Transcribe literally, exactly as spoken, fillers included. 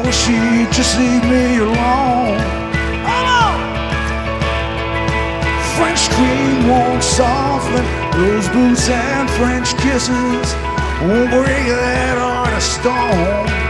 purple sheet, just leave me alone. French cream won't soften, those boots and French kisses won't break that heart of stone.